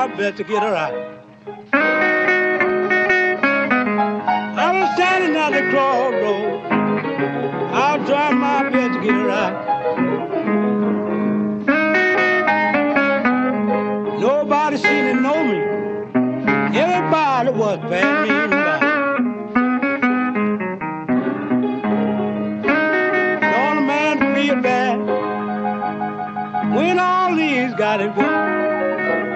my best to get her out. I was standing at the crossroads. I was trying my best to get her out. Nobody seemed to know me. Everybody was bad mean about it. The only man to feel bad when all these got it good.